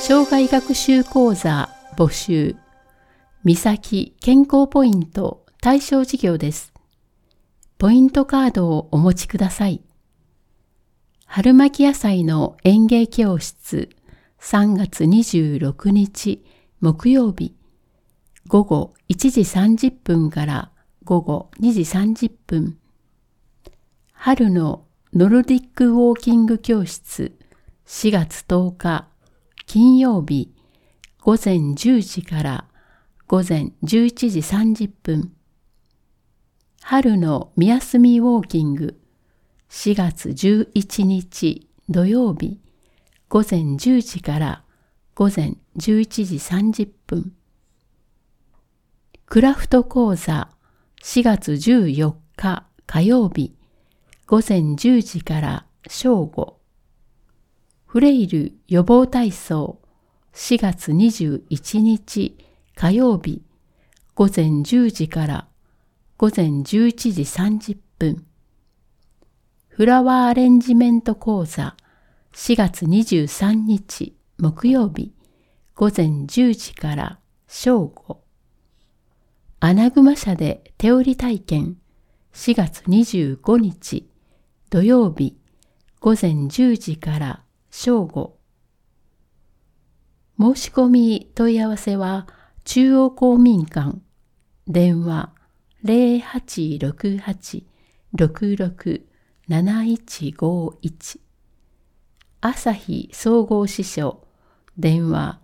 生涯学習講座募集。三崎健康ポイント対象事業です。ポイントカードをお持ちください。春巻き野菜の園芸教室3月26日木曜日午後1時30分から午後2時30分。春のノルディックウォーキング教室4月10日金曜日午前10時から午前11時30分。春のみやすみウォーキング4月11日土曜日午前10時から午前11時30分。クラフト講座4月14日火曜日午前10時から正午。フレイル予防体操4月21日火曜日午前10時から午前11時30分。フラワーアレンジメント講座4月23日木曜日午前10時から正午。アナグマ社で手織り体験4月25日土曜日午前10時から正午。申し込み問い合わせは中央公民館電話 0868-667151 朝日総合支所電話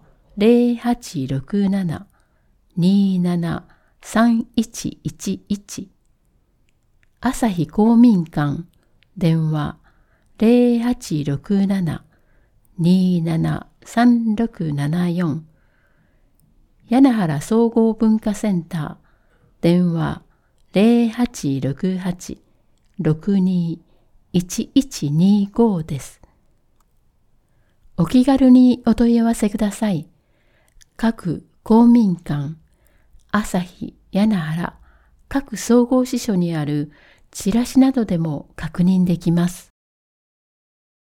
0867-273111 朝日公民館電話 0867-273674 柳原総合文化センター電話 0868-621125 です。お気軽にお問い合わせください。各公民館、朝日、柳原、各総合支所にあるチラシなどでも確認できます。